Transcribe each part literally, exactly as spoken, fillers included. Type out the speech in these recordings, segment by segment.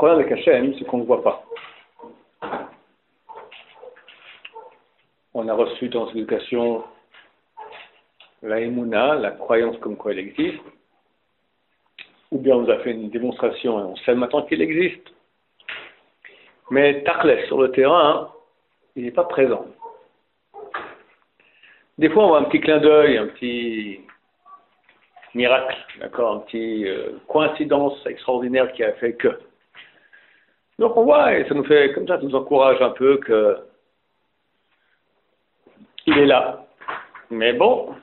problème avec Hachem, c'est qu'on ne le voit pas. On a reçu dans l'éducation la émouna, la croyance comme quoi elle existe, ou bien on nous a fait une démonstration et on sait maintenant qu'il existe. Mais Tachlès, sur le terrain, il n'est pas présent. Des fois, on voit un petit clin d'œil, un petit miracle, d'accord, un petit euh, coïncidence extraordinaire qui a fait que. Donc on voit, et ça nous fait, comme ça, ça nous encourage un peu que il est là. Mais bon,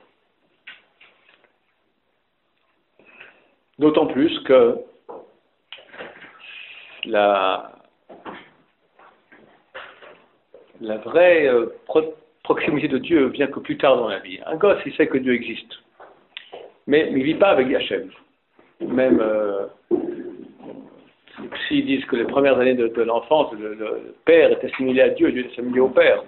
d'autant plus que la, la vraie euh, pro- proximité de Dieu vient que plus tard dans la vie. Un gosse, il sait que Dieu existe. Mais, mais il ne vit pas avec Hachem. Même euh, s'ils disent que les premières années de, de l'enfance, le, le père est assimilé à Dieu, Dieu est assimilé au père.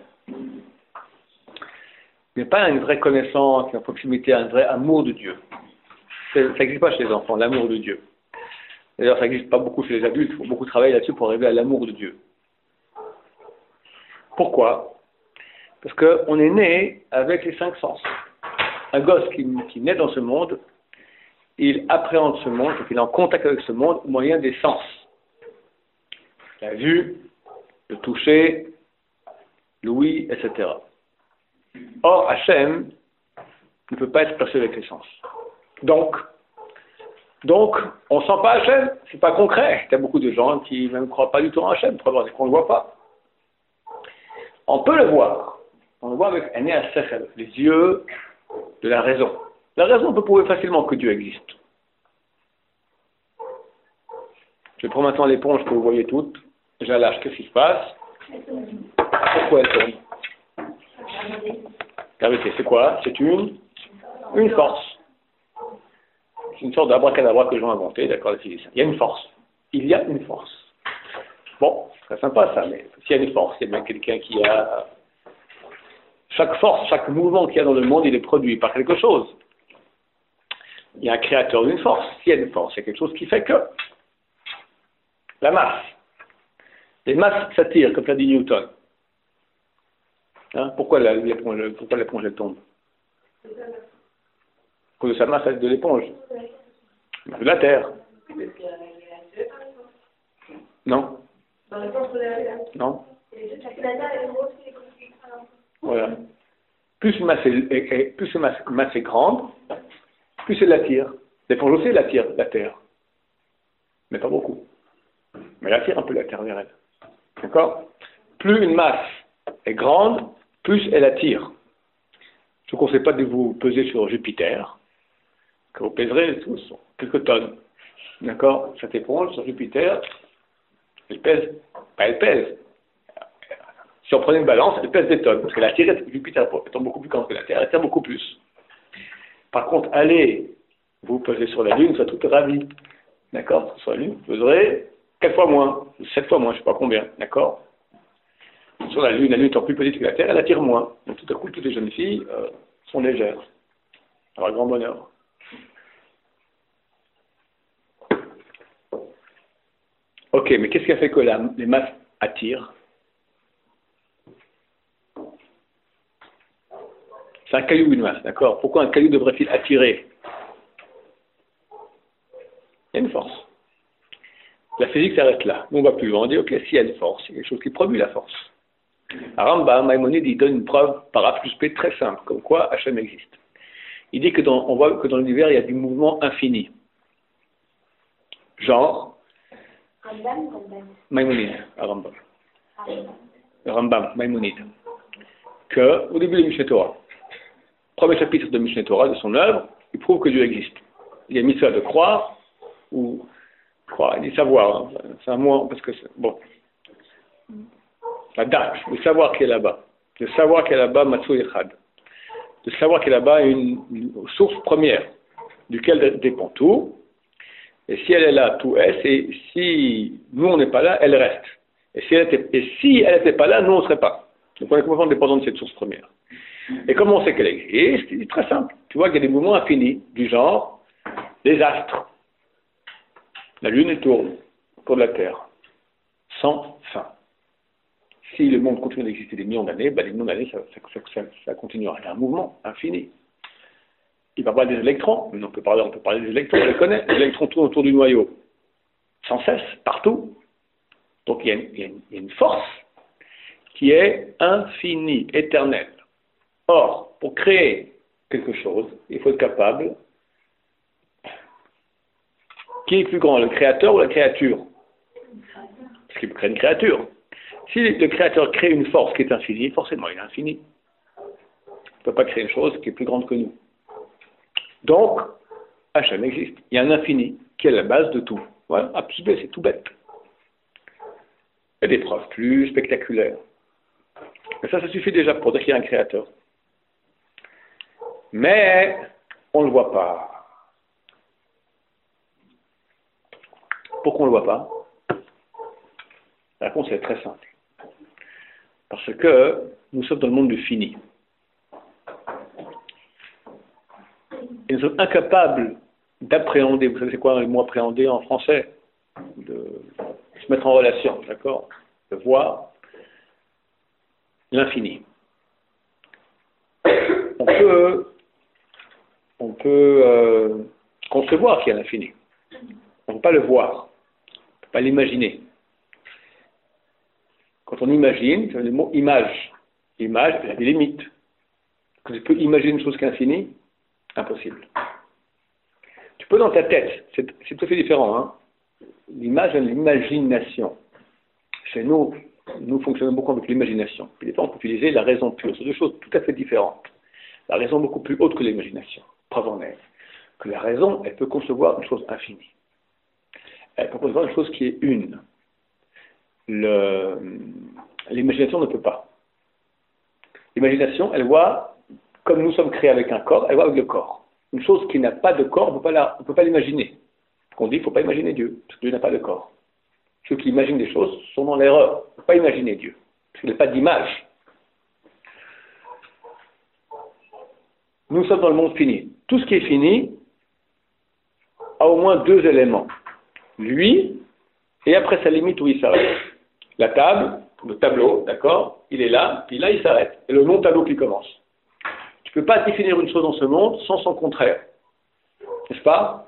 Il n'y a pas une vraie connaissance, une proximité, un vrai amour de Dieu. Ça n'existe pas chez les enfants, l'amour de Dieu. D'ailleurs, ça n'existe pas beaucoup chez les adultes, il faut beaucoup travailler là-dessus pour arriver à l'amour de Dieu. Pourquoi? Parce qu'on est né avec les cinq sens. Un gosse qui, qui naît dans ce monde, il appréhende ce monde, il est en contact avec ce monde au moyen des sens. La vue, le toucher, l'ouïe, et cetera. Or, Hachem ne peut pas être perçu avec les sens. Donc, donc on ne sent pas Hachem, c'est pas concret. Il y a beaucoup de gens qui ne croient pas du tout en Hachem, pour avoir qu'on ne le voit pas. On peut le voir. On le voit avec un nez à sechel, les yeux de la raison. La raison peut prouver facilement que Dieu existe. Je prends maintenant l'éponge que vous voyez toutes, je la lâche, qu'est-ce qui se passe? Pourquoi elle tourne? Gravité, c'est quoi? C'est une, une force. C'est une sorte d'abracadabra que j'ai inventé, d'accord, les physiciens. Il y a une force. Il y a une force. Bon, c'est très sympa ça, mais s'il y a une force, il y a bien quelqu'un qui a... Chaque force, chaque mouvement qu'il y a dans le monde, il est produit par quelque chose. Il y a un créateur d'une force. S'il y a une force, il y a quelque chose qui fait que. La masse. Les masses s'attirent, comme l'a dit Newton. Hein? Pourquoi la- l'éponge, pourquoi l'éponge elle tombe? À cause de sa masse de l'éponge. De la terre. Non. Non. Voilà. Plus une masse est, est- est- plus une masse, masse est grande, plus elle l'attire. L'éponge aussi l'attire, la terre. Mais pas beaucoup. Mais elle attire un peu la terre vers elle. D'accord? Plus une masse est grande, plus elle attire. Je ne vous conseille pas de vous peser sur Jupiter, que vous pèserez tous quelques tonnes. D'accord? Cette éponge sur Jupiter, elle pèse, bah elle pèse. Si on prenait une balance, elle pèse des tonnes, parce que la Terre, Jupiter étant beaucoup plus grand que la Terre, elle tient beaucoup plus. Par contre, allez vous peser sur la Lune, vous serez tout ravis. D'accord? Sur la Lune, vous peserez quatre fois moins, ou sept fois moins, je ne sais pas combien. D'accord? Sur la Lune, la Lune étant plus petite que la Terre, elle attire moins. Donc tout à coup, toutes les jeunes filles euh, sont légères. Alors, grand bonheur. Ok, mais qu'est-ce qui a fait que la, les masses attirent? C'est un caillou ou une masse, d'accord? Pourquoi un caillou devrait-il attirer? Il y a une force. La physique s'arrête là. Nous, on va plus loin. On dit, ok, s'il y a une force, il y a quelque chose qui produit la force. À Rambam, Maïmonide, il donne une preuve par A plus B très simple, comme quoi Hachem existe. Il dit que dans, on voit que dans l'univers, il y a du mouvement infini. Genre, Rambam, Rambam. Maïmonide, à Rambam. Rambam, Maïmonide. Que, au début de Mishneh Torah, premier chapitre de Mishneh Torah, de son œuvre, il prouve que Dieu existe. Il a mis ça de croire, ou croire, il dit savoir, hein. C'est un mot, parce que c'est, bon. La date, de savoir qui est là-bas. De savoir qu'il y a là-bas Matsou Echad. De savoir qu'il y a là-bas une, une source première, duquel dépend tout. Et si elle est là, tout est. Et si nous, on n'est pas là, elle reste. Et si elle était, et si elle n'était pas là, nous, on ne serait pas. Donc on est complètement dépendant de cette source première. Et comment on sait qu'elle existe? C'est très simple. Tu vois qu'il y a des mouvements infinis, du genre les astres. La Lune elle tourne autour de la Terre. sans fin. Si le monde continue d'exister des millions d'années, ben, des millions d'années, ça, ça, ça, ça continuera. Il y a un mouvement infini. Il va y avoir des électrons, mais on peut parler, on peut parler des électrons, on les connaît. Les électrons tournent autour du noyau, sans cesse, partout. Donc il y a une, il y a une, il y a une force qui est infinie, éternelle. Or, pour créer quelque chose, il faut être capable. Qui est plus grand, le créateur ou la créature? Parce qu'il peut créer une créature. Si le créateur crée une force qui est infinie, forcément il est infini. Il ne peut pas créer une chose qui est plus grande que nous. Donc, Hachem existe. Il y a un infini qui est la base de tout. Voilà, à petit b, c'est tout bête. Il y a des preuves plus spectaculaires. Mais ça, ça suffit déjà pour dire qu'il y a un créateur. Mais, on ne le voit pas. Pourquoi on ne le voit pas? La réponse est très simple. Parce que nous sommes dans le monde du fini. Et nous sommes incapables d'appréhender, vous savez c'est quoi le mot appréhender en français? De se mettre en relation, d'accord? De voir l'infini. On peut, on peut euh, concevoir qu'il y a l'infini. On ne peut pas le voir, on ne peut pas l'imaginer. Quand on imagine, c'est le mot image. L'image, il y a des limites. Quand tu peux imaginer une chose qui est infinie, impossible. Tu peux dans ta tête, c'est, c'est tout à fait différent. Hein? L'image, l'imagination. Chez nous, nous fonctionnons beaucoup avec l'imagination. Puis des fois, on peut utiliser la raison pure. C'est deux choses tout à fait différentes. La raison est beaucoup plus haute que l'imagination. Preuve en est que la raison, elle peut concevoir une chose infinie. Elle peut concevoir une chose qui est une. Le, l'imagination ne peut pas. L'imagination, elle voit, comme nous sommes créés avec un corps, elle voit avec le corps. Une chose qui n'a pas de corps, on ne peut pas la, on peut pas l'imaginer. On dit qu'il ne faut pas imaginer Dieu, parce que Dieu n'a pas de corps. Ceux qui imaginent des choses sont dans l'erreur. On ne peut pas imaginer Dieu, parce qu'il n'a pas d'image. Nous sommes dans le monde fini. Tout ce qui est fini a au moins deux éléments. Lui, et après sa limite où il s'arrête. La table, le tableau, d'accord, il est là, puis là il s'arrête. Et le non-tableau qui commence. Tu ne peux pas définir une chose dans ce monde sans son contraire. N'est-ce pas?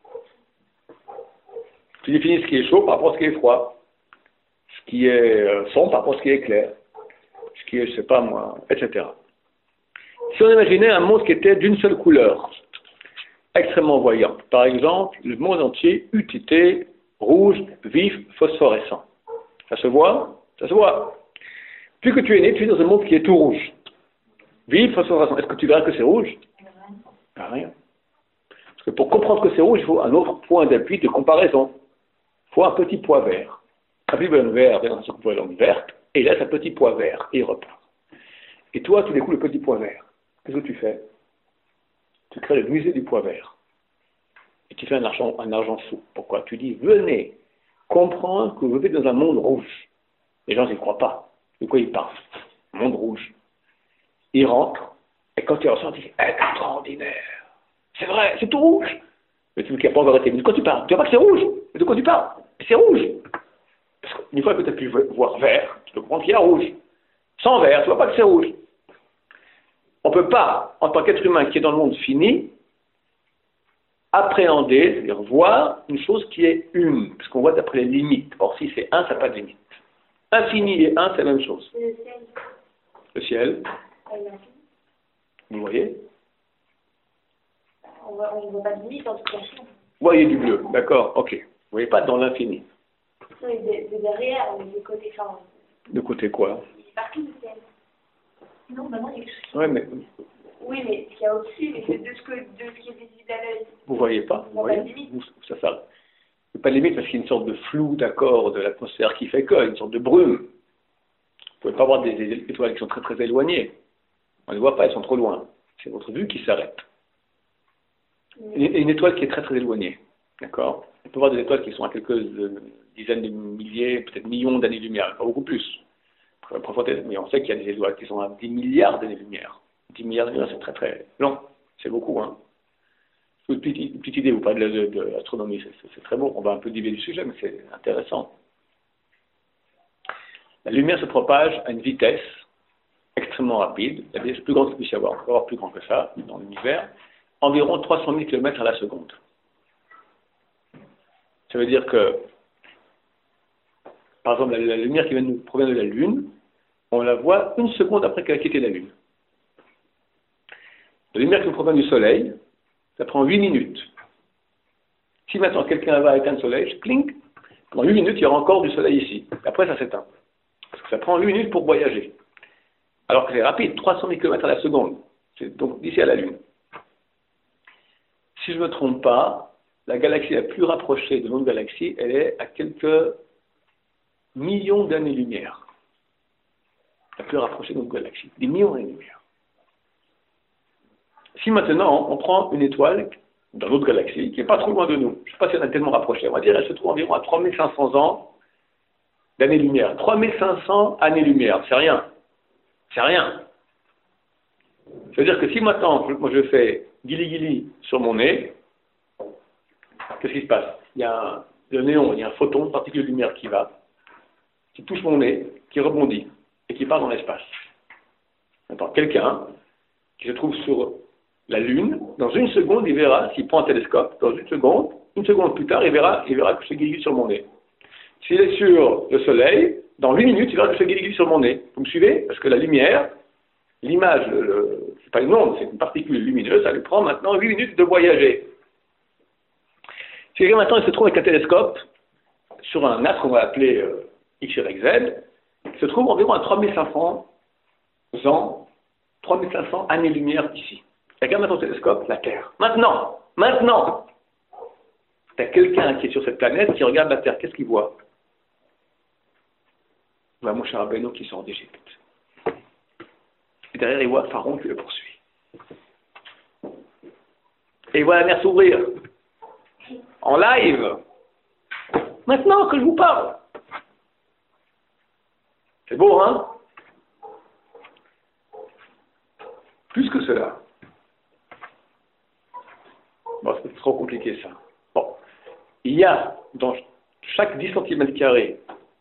Tu définis ce qui est chaud par rapport à ce qui est froid. Ce qui est sombre par rapport à ce qui est clair. Ce qui est, je ne sais pas moi, et cetera. Si on imaginait un monde qui était d'une seule couleur, extrêmement voyant, par exemple, le monde entier eût été rouge, vif, phosphorescent. Ça se voit? Ça se voit. Plus que tu es né, tu es dans un monde qui est tout rouge. Vif, phosphorescent. Est-ce que tu verras que c'est rouge? Pas rien. Parce que pour comprendre que c'est rouge, il faut un autre point d'appui de comparaison. Il faut un petit pois vert. Un petit pois vert vient dans sa couleur verte, et il laisse un petit pois vert, et il repart. Et toi, tu découvres le petit pois vert. Qu'est-ce que tu fais? Tu crées le musée du pois vert. Et tu fais un argent, un argent fou. Pourquoi? Tu dis, venez comprendre que vous vivez dans un monde rouge. Les gens n'y croient pas. De quoi ils parlent? Monde rouge. Ils rentrent, et quand ils ressortent, ils disent, extraordinaire. C'est vrai, c'est tout rouge. Mais tu ne pas encore été. Mais de quoi tu parles? Tu vois pas que c'est rouge? Mais de quoi tu parles? C'est rouge. Parce qu'une fois que tu as pu voir vert, tu peux comprendre qu'il y a rouge. Sans vert, tu ne vois pas que c'est rouge. On ne peut pas, en tant qu'être humain qui est dans le monde fini, appréhender, c'est-à-dire voir une chose qui est une, parce qu'on voit d'après les limites. Or, si c'est un, ça n'a pas de limite. Infini et un, c'est la même chose. Le ciel. Le ciel, Ah, il y a un film. vous voyez? On voit, on voit pas de limite en tout cas. Vous voyez du bleu, d'accord, ok. Vous ne voyez pas dans l'infini. Non, mais de, de derrière, on est de côté, enfin, De côté quoi? il est partout le ciel. Non, maintenant il y a quelque chose. Ouais, mais Oui, mais ce qu'il y a au-dessus, mais c'est de ce, que, de ce qui est visible à l'œil. vous ne voyez pas, vous On voit voyez? pas de limite. Vous, ça, ça. Il n'y a pas de limite parce qu'il y a une sorte de flou, d'accord, de l'atmosphère qui fait que, une sorte de brume. Vous ne pouvez pas voir des, des étoiles qui sont très très éloignées. On ne les voit pas, elles sont trop loin. C'est votre vue qui s'arrête. Une, une étoile qui est très très éloignée, d'accord? On peut voir des étoiles qui sont à quelques euh, dizaines de milliers, peut-être millions d'années-lumière, pas beaucoup plus. Mais on sait qu'il y a des étoiles qui sont à dix milliards d'années-lumière. dix milliards d'années-lumière, c'est très très long. C'est beaucoup, hein. Une petite, une petite idée, vous parlez de, de, de l'astronomie, c'est, c'est, c'est très bon. On va un peu diviser du sujet, mais c'est intéressant. La lumière se propage à une vitesse extrêmement rapide, la vitesse plus grande qu'il puisse y avoir, encore plus grand que ça, dans l'univers, environ trois cent mille kilomètres à la seconde. Ça veut dire que, par exemple, la, la lumière qui vient nous, provient de la Lune, on la voit une seconde après qu'elle a quitté la Lune. La lumière qui nous provient du Soleil, ça prend huit minutes. Si maintenant quelqu'un va éteindre le Soleil, clink, pendant huit minutes, il y aura encore du Soleil ici. Après, ça s'éteint. Parce que ça prend huit minutes pour voyager. Alors que c'est rapide, trois cent mille kilomètres à la seconde. C'est donc d'ici à la Lune. Si je ne me trompe pas, la galaxie la plus rapprochée de notre galaxie, elle est à quelques millions d'années-lumière. La plus rapprochée de notre galaxie. Des millions d'années-lumière. Si maintenant, on prend une étoile dans notre galaxie, qui n'est pas trop loin de nous, je ne sais pas si elle est tellement rapprochée, on va dire qu'elle se trouve environ à trois mille cinq cents ans d'années-lumière. trois mille cinq cents années-lumière, c'est rien. C'est rien. C'est-à-dire que si maintenant, moi je fais guili-guili sur mon nez, qu'est-ce qui se passe? Il y a un, le néon, il y a un photon, une particule de lumière qui va, qui touche mon nez, qui rebondit et qui part dans l'espace. Maintenant, quelqu'un qui se trouve sur la Lune, dans une seconde, il verra, s'il prend un télescope, dans une seconde, une seconde plus tard, il verra, il verra que je fais guili-guili sur mon nez. S'il est sur le Soleil, dans huit minutes, il verra que je fais guili-guili sur mon nez. Vous me suivez? Parce que la lumière, l'image, le, c'est pas une onde, c'est une particule lumineuse, ça lui prend maintenant huit minutes de voyager. Si quelqu'un maintenant il se trouve avec un télescope sur un astre qu'on va appeler euh, X Y Z, il se trouve environ à trois mille cinq cents ans, trois mille cinq cents années-lumière d'ici. Regarde maintenant au télescope, la Terre. Maintenant, maintenant, tu as quelqu'un qui est sur cette planète qui regarde la Terre, qu'est-ce qu'il voit? Il voit Moshe Rabbeinu qui sort d'Égypte. Et derrière, il voit Pharaon qui le poursuit. Et il voit la mer s'ouvrir. En live. Maintenant que je vous parle. C'est beau, hein? Plus que cela. Bon, c'est trop compliqué, ça. Bon. Il y a, dans chaque dix centimètres carrés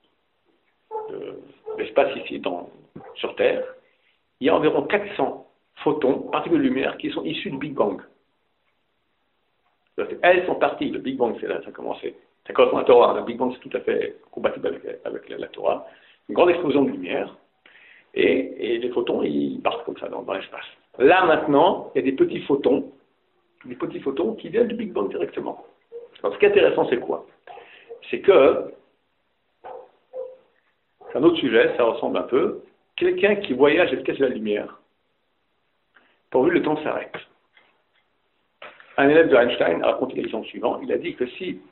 d'espace ici, dans, sur Terre, il y a environ quatre cents photons, particules de lumière, qui sont issus du Big Bang. Elles sont parties, le Big Bang, c'est là, ça a commencé. Ça correspond à la Torah, le Big Bang, c'est tout à fait compatible avec, avec la, la Torah. Une grande explosion de lumière, et, et les photons, ils partent comme ça dans, dans l'espace. Là, maintenant, il y a des petits photons, des petits photons qui viennent du Big Bang directement. Alors, ce qui est intéressant, c'est quoi? C'est que, c'est un autre sujet, ça ressemble un peu, quelqu'un qui voyage à la vitesse de la lumière, pour lui, le temps s'arrête. Un élève de Einstein a raconté l'exemple suivant. Il a dit que si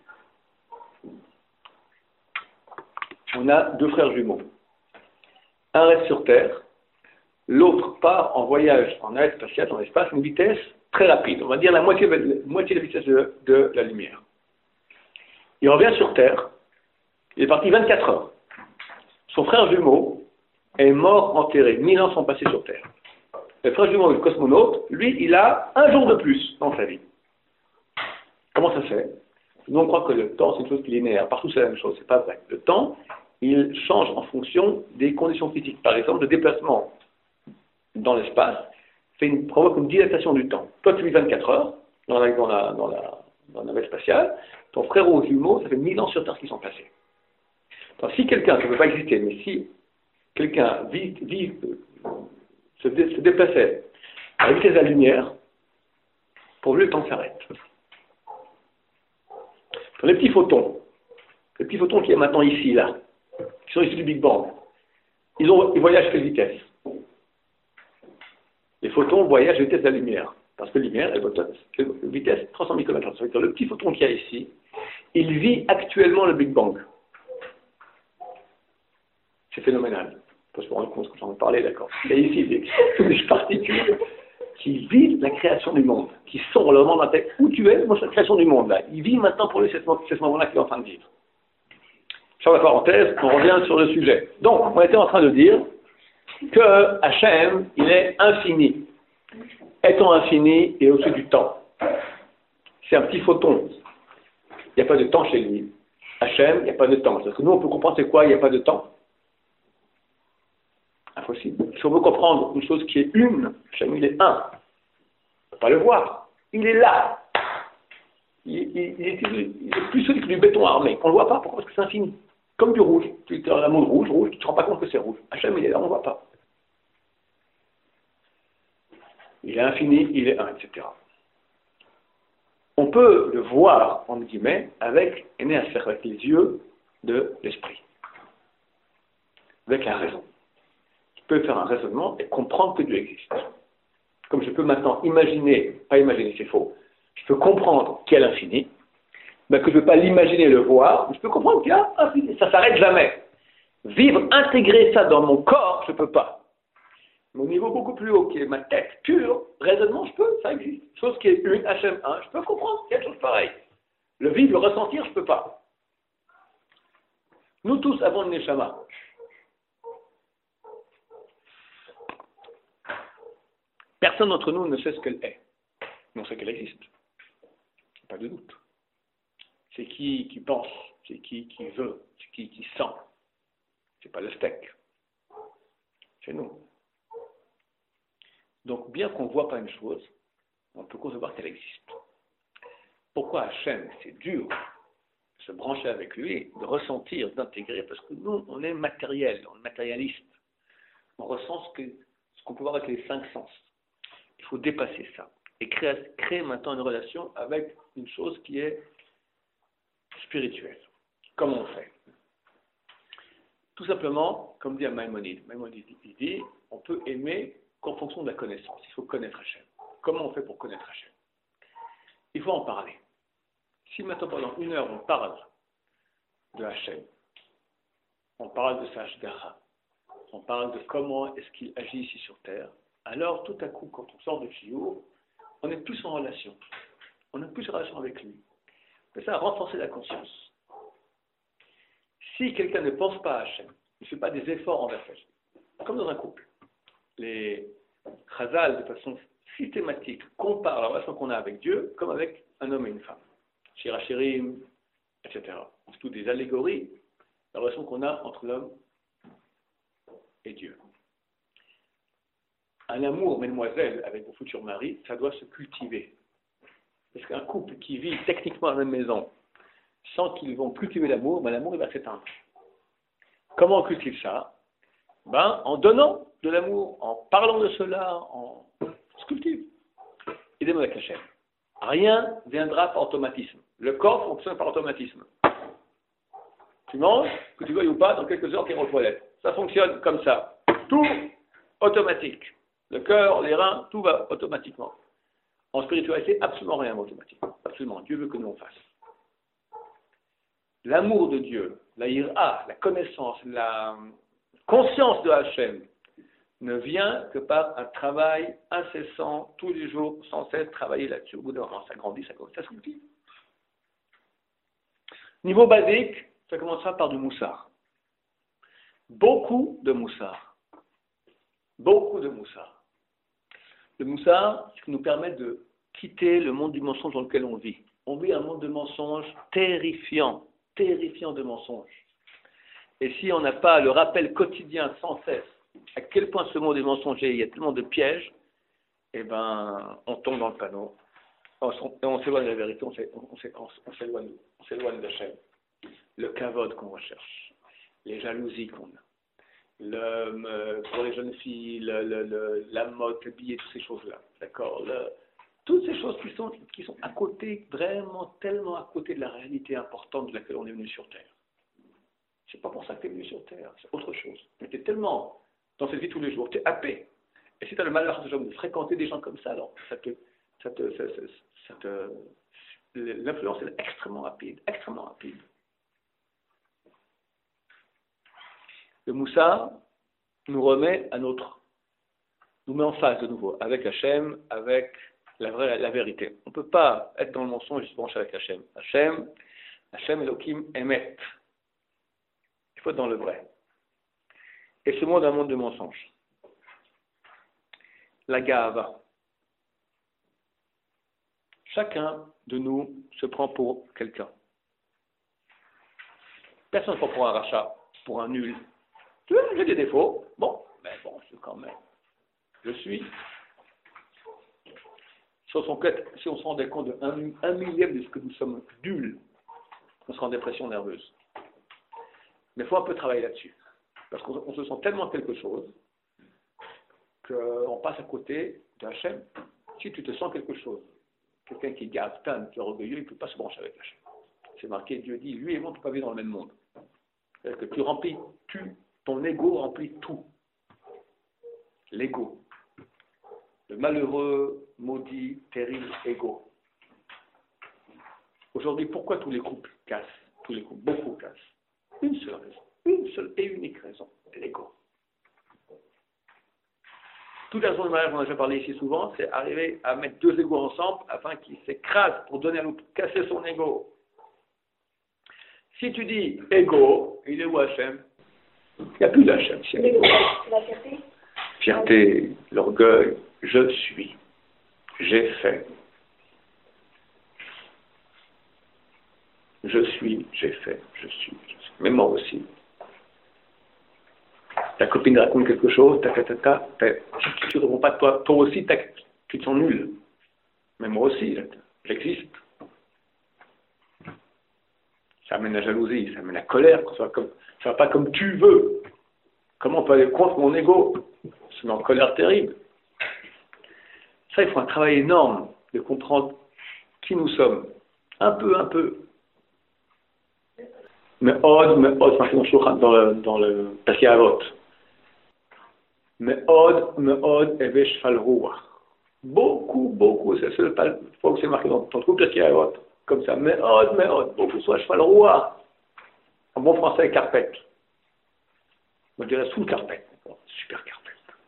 on a deux frères jumeaux, un reste sur Terre, l'autre part en voyage en navette spatiale, dans l'espace, à une vitesse très rapide. On va dire la moitié, la moitié de la vitesse de, de la lumière. Il revient sur Terre. Il est parti vingt-quatre heures. Son frère jumeau est mort enterré. Mille ans sont passés sur Terre. Le frère jumeau, le cosmonaute, lui, il a un jour de plus dans sa vie. Comment ça se fait? Nous, on croit que le temps, c'est une chose qui est linéaire. Partout, c'est la même chose. C'est pas vrai. Le temps, il change en fonction des conditions physiques. Par exemple, le déplacement dans l'espace fait une, provoque une dilatation du temps. Toi, tu vis vingt-quatre heures dans la, dans la, dans la, dans la navette spatiale. Ton frère ou jumeau, ça fait mille ans sur Terre qui sont passés. Donc, si quelqu'un, ça ne peut pas exister, mais si quelqu'un vit, vit se, dé, se déplaçait à la vitesse de la lumière, pour lui, le temps s'arrête. Les petits photons, les petits photons qui est maintenant ici, là, qui sont issus du Big Bang, ils, ont, ils voyagent à quelle vitesse? Les photons voyagent à la vitesse de la lumière, parce que la lumière est à vitesse trois cent mille kilomètres. Ça veut dire que le petit photon qu'il y a ici, il vit actuellement le Big Bang. C'est phénoménal. On peut se rendre compte que j'en ai parlé, d'accord. Il y a ici des, des particules qui vivent la création du monde, qui sont le monde dans la tête. Où tu es, moi c'est la création du monde là. Il vit maintenant pour lui, c'est ce moment-là qu'il est en train de vivre. Sur la parenthèse, on revient sur le sujet. Donc, on était en train de dire que Hachem, il est infini. Étant infini et au-dessus du temps. C'est un petit photon. Il n'y a pas de temps chez lui. Hachem, il n'y a pas de temps. Parce que nous, on peut comprendre c'est quoi, il n'y a pas de temps. on veut comprendre une chose qui est une, Hachem, il est un. On ne peut pas le voir. Il est là. Il, il, il, est, il est plus solide que du béton armé. On ne le voit pas. Pourquoi? Parce que c'est infini. Comme du rouge. Tu as la mode rouge, rouge, tu ne te rends pas compte que c'est rouge. Hachem, il est là, on ne le voit pas. Il est infini, il est un, et cetera. On peut le voir, entre guillemets, avec, avec les yeux de l'esprit. Avec la raison. Je peux faire un raisonnement et comprendre que Dieu existe. Comme je peux maintenant imaginer, pas imaginer, c'est faux, je peux comprendre qu'il y a l'infini, mais que je ne peux pas l'imaginer, le voir, je peux comprendre qu'il y a l'infini. Ça ne s'arrête jamais. Vivre, intégrer ça dans mon corps, je ne peux pas. Mais au niveau beaucoup plus haut, qui est ma tête pure, raisonnement, je peux, ça existe. Chose qui est une, Hachem un, je peux comprendre quelque chose pareil. Le vivre, le ressentir, je ne peux pas. Nous tous avons le Neshama. Personne d'entre nous ne sait ce qu'elle est. Mais on sait qu'elle existe. Pas de doute. C'est qui qui pense, c'est qui qui veut, c'est qui qui sent. C'est pas le steak. C'est nous. Donc, bien qu'on ne voit pas une chose, on peut concevoir qu'elle existe. Pourquoi Hachem, c'est dur de se brancher avec lui, de ressentir, d'intégrer, parce que nous, on est matériel, on est matérialiste. On ressent ce, que, ce qu'on peut voir avec les cinq sens. Il faut dépasser ça et créer, créer maintenant une relation avec une chose qui est spirituelle. Comment on fait? Tout simplement, comme dit à Maïmonide, Maïmonide il dit, on peut aimer qu'en fonction de la connaissance. Il faut connaître Hachem. Comment on fait pour connaître Hachem? Il faut en parler. Si maintenant pendant une heure on parle de Hachem, on parle de sa Hashgacha, on parle de comment est-ce qu'il agit ici sur terre, alors tout à coup, quand on sort de Chiour, on est plus en relation. On est plus en relation avec lui. Mais ça a renforcé la conscience. Si quelqu'un ne pense pas à Hachem, il ne fait pas des efforts envers Hachem, comme dans un couple, les Chazal, de façon systématique, comparent la relation qu'on a avec Dieu comme avec un homme et une femme. Shirachirim, et cetera. C'est tout des allégories, la relation qu'on a entre l'homme et Dieu. Un amour, mesdemoiselles, avec vos futurs maris, ça doit se cultiver. Parce qu'un couple qui vit techniquement à la même maison, sans qu'ils vont cultiver l'amour, ben l'amour il va s'éteindre. Comment on cultive ça? Ben, en donnant de l'amour, en parlant de cela, en se cultive. Idem avec Hachem. Rien viendra par automatisme. Le corps fonctionne par automatisme. Tu manges, que tu veuilles ou pas, dans quelques heures tu es aux toilettes. Ça fonctionne comme ça. Tout automatique. Le cœur, les reins, tout va automatiquement. En spiritualité, absolument rien va automatiquement. Absolument. Dieu veut que nous on fasse. L'amour de Dieu, la ira, la connaissance, la conscience de Hachem ne vient que par un travail incessant, tous les jours, sans cesse travailler là-dessus. Au bout d'un moment, ça grandit, ça grandit, ça se cultive. Niveau basique, ça commencera par du moussard. Beaucoup de moussard. Beaucoup de moussard. Le moussard, c'est ce qui nous permet de quitter le monde du mensonge dans lequel on vit. On vit un monde de mensonges terrifiant, terrifiant de mensonges. Et si on n'a pas le rappel quotidien sans cesse à quel point ce monde est mensonger, il y a tellement de pièges, eh ben, on tombe dans le panneau. On, on s'éloigne de la vérité, on s'éloigne, on s'éloigne d'Hachem. Le kavod qu'on recherche, les jalousies qu'on a. Le, pour les jeunes filles, le, le, le, la mode, le billet, toutes ces choses-là, d'accord, le, toutes ces choses qui sont, qui sont à côté, vraiment tellement à côté de la réalité importante de laquelle on est venu sur Terre. C'est pas pour ça que tu es venu sur Terre, c'est autre chose. Mais tu es tellement dans cette vie tous les jours, tu es happé. Et si tu as le malheur de fréquenter des gens comme ça, alors ça te, ça te, ça, ça, ça te, l'influence est extrêmement rapide, extrêmement rapide. Le moussard nous remet à notre, nous met en face de nouveau avec Hachem, avec la vraie, la, la vérité. On ne peut pas être dans le mensonge et se brancher avec Hachem. Hachem, Hachem Elohim Emet. Il faut être dans le vrai. Et ce monde est un monde de mensonges. La gava. Chacun de nous se prend pour quelqu'un. Personne ne se prend pour un rachat, pour un nul. J'ai des défauts. Bon, mais bon, je quand même. Je suis. Si on, si on se rendait compte d'un un millième de ce que nous sommes nuls, on serait en dépression nerveuse. Mais il faut un peu travailler là-dessus. Parce qu'on se sent tellement quelque chose qu'on passe à côté de Hachem. Si tu te sens quelque chose, quelqu'un qui est gaftan, qui est orgueilleux, il ne peut pas se brancher avec Hachem. C'est marqué, Dieu dit, lui et moi, on ne peut pas vivre dans le même monde. C'est-à-dire que tu remplis, tu, ton ego remplit tout. L'ego. Le malheureux, maudit, terrible ego. Aujourd'hui, pourquoi tous les couples cassent? Tous les couples, beaucoup cassent. Une seule raison. Une seule et unique raison. L'ego. Toute la raison du mariage, on a déjà parlé ici souvent, c'est arriver à mettre deux égos ensemble afin qu'ils s'écrasent pour donner à l'autre, casser son ego. Si tu dis ego, il est où Hachem? Il n'y a plus d'Hachem. La fierté. Fierté, l'orgueil, je suis, j'ai fait. Je suis, j'ai fait, je suis, je suis. Mais moi aussi. Ta copine raconte quelque chose, ta, ta, ta, ta, ta, si tu ne réponds pas toi, toi aussi, ta, tu te sens nul. Mais moi aussi, j'existe. Ça amène la jalousie, ça amène la colère, ça ne va pas comme tu veux. Comment on peut aller contre mon ego? C'est une colère terrible. Ça, il faut un travail énorme de comprendre qui nous sommes. Un peu, un peu. Mais od, mais od, dans le, dans le Pirkei Avot. Mais od, mais od, evesh falroua. Beaucoup, beaucoup, c'est la seule fois que c'est marqué dans, dans tout le Pirkei Avot. Comme ça, mais od, mais od, beaucoup soit cheval roi. En bon français, carpette. On dirait sous le carpette. Super carpette.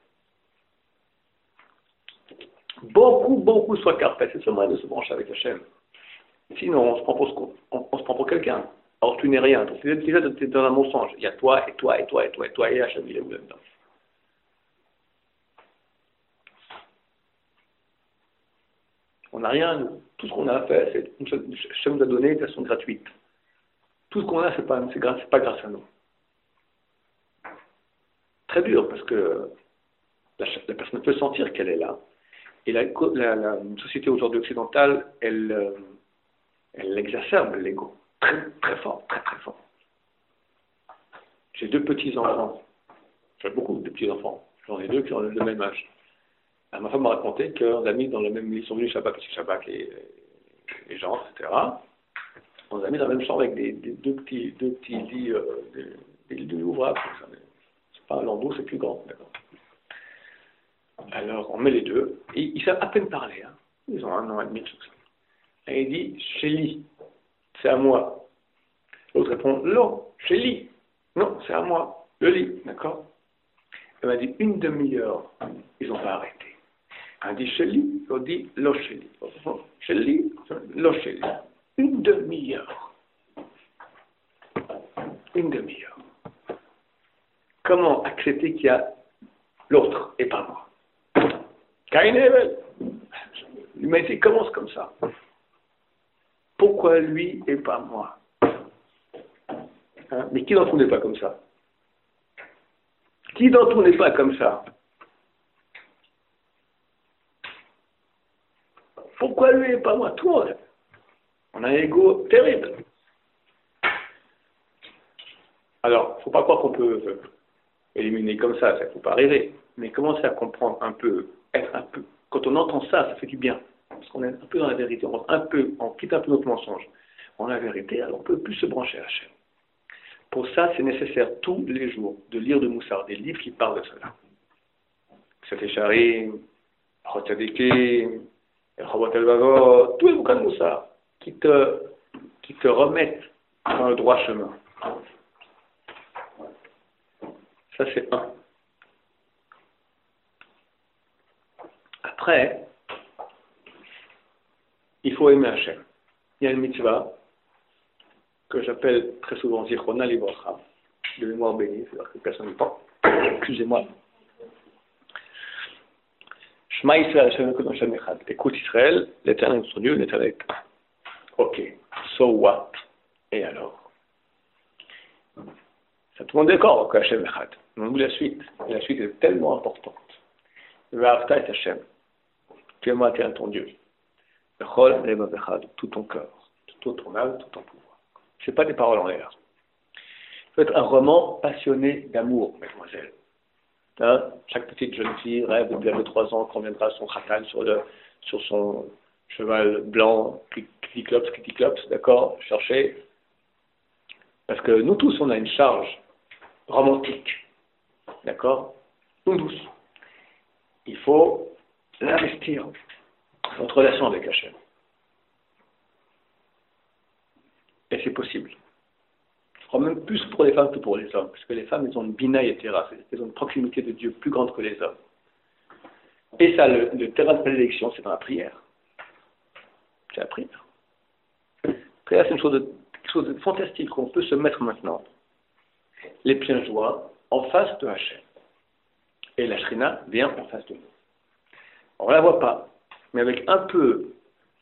Beaucoup, beaucoup soit carpette. C'est ce moyen de se brancher avec Hachem. Sinon, on se prend pour, on, on se prend pour quelqu'un. Or, tu n'es rien. Donc, tu es déjà dans un mensonge. Il y a toi, et toi, et toi, et toi, et toi, et Hachem, il est où là-dedans? On n'a rien, nous. Tout ce qu'on a fait, c'est Hachem nous a donné de façon gratuite. Tout ce qu'on a, ce n'est pas, pas grâce à nous. Très dur, parce que la, la personne peut sentir qu'elle est là. Et la, la, la société aujourd'hui occidentale, elle, elle exacerbe l'ego. Très, très fort, très, très fort. J'ai deux petits-enfants. J'ai beaucoup de petits-enfants. J'en ai deux qui ont le même âge. Alors, ma femme m'a raconté qu'ils a mis dans le même... Ils sont venus Shabbat, parce que Shabbat, les, les gens, et cetera. On les a mis dans la même chambre avec des, des deux petits, deux petits lits, euh, des, des lits ouvrables. C'est pas un landau, c'est plus grand. D'accord. Alors, on met les deux. Et ils savent à peine parler. Hein. Ils ont un an et demi, tout ça. Et il dit, Chélie, c'est à moi. L'autre répond, non, Chélie. Non, c'est à moi. Le lit, d'accord. Elle m'a dit, une demi-heure, ils n'ont pas arrêté. Un dit Chélie, l'autre dit Lo Chélie. Chélie, Lo Chélie. Une demi-heure. Une demi-heure. Comment accepter qu'il y a l'autre et pas moi? Caïn et Abel. L'humanité commence comme ça. Pourquoi lui et pas moi? Hein? Mais qui d'entre nous n'est pas comme ça? Qui d'entre nous n'est pas comme ça? Pourquoi lui et pas moi? Toi, on a un ego terrible. Alors, il ne faut pas croire qu'on peut éliminer comme ça, ça ne faut pas rêver. Mais commencer à comprendre un peu, être un peu. Quand on entend ça, ça fait du bien. Parce qu'on est un peu dans la vérité, on, un peu, on quitte un peu notre mensonge. On a la vérité, alors on ne peut plus se brancher à Hachem. Pour ça, c'est nécessaire tous les jours de lire de Moussard, des livres qui parlent de cela. C'était Charim, Chotzadikim, Chavot El-Vavot, tous les bouquins de Moussard qui te, qui te remettent dans le droit chemin. Ça, c'est un. Après, il faut aimer Hachem. Il y a une mitzvah que j'appelle très souvent Zichrona Livracha, de mémoire bénie, c'est-à-dire que personne ne pense. Excusez-moi. Shema Yisrael, Hashem Echad, Hashem Echad. Écoute Israël, l'Éternel est notre Dieu, l'Éternel est un. Ok, so what? Et alors? Ça tout le monde est d'accord que Hashem Echad. On oublie la suite. Et la suite est tellement importante. Ve'ahavta et Hashem. Tu aimeras ton Dieu. Bechol levavecha, de tout ton cœur, de toute ton âme, de tout ton pouvoir. Ce n'est pas des paroles en l'air. Il faut être un roman passionné d'amour, mademoiselle. Hein? Chaque petite jeune fille rêve depuis l'âge de trois ans qu'on viendra son khatan sur, le, sur son cheval blanc, clic-clops, clic-clops, d'accord, chercher. Parce que nous tous, on a une charge romantique, d'accord, nous tous. Il faut l'investir, notre relation avec Hachem. Et c'est possible. Je crois même plus pour les femmes que pour les hommes, parce que les femmes, elles ont une bina et terra, elles ont une proximité de Dieu plus grande que les hommes. Et ça, le, le terrain de prédilection, c'est dans la prière. C'est la prière. La prière, c'est une chose de, quelque chose de fantastique qu'on peut se mettre maintenant, les pieds joints, en face de Hachem. Et la Shrina vient en face de nous. On ne la voit pas, mais avec un peu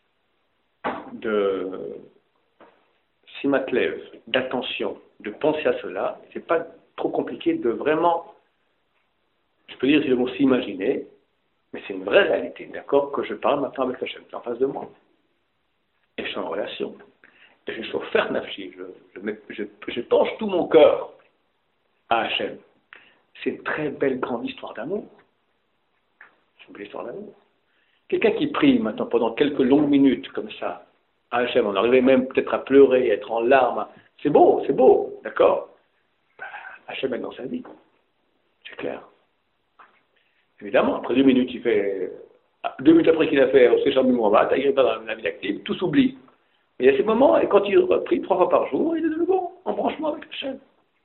de simatlev, d'attention, de penser à cela, c'est pas trop compliqué de vraiment, je peux dire si le mot s'imaginer, mais c'est une vraie réalité, d'accord, que je parle maintenant avec Hachem, c'est en face de moi. Et je suis en relation. Et je suis offert nafshi, je, je, je, je penche tout mon cœur à Hachem. C'est une très belle grande histoire d'amour. C'est une belle histoire d'amour. Quelqu'un qui prie maintenant pendant quelques longues minutes comme ça, à Hachem, on arrivait même peut-être à pleurer, à être en larmes, c'est beau, c'est beau, d'accord, ben, Hachem est dans sa vie, c'est clair. Évidemment, après deux minutes, il fait, deux minutes après qu'il a fait au Sécham Mourvat, il est dans la vie active, tout s'oublie. Mais il y a ces moments, et quand il prie trois fois par jour, il est de nouveau en branchement avec Hachem.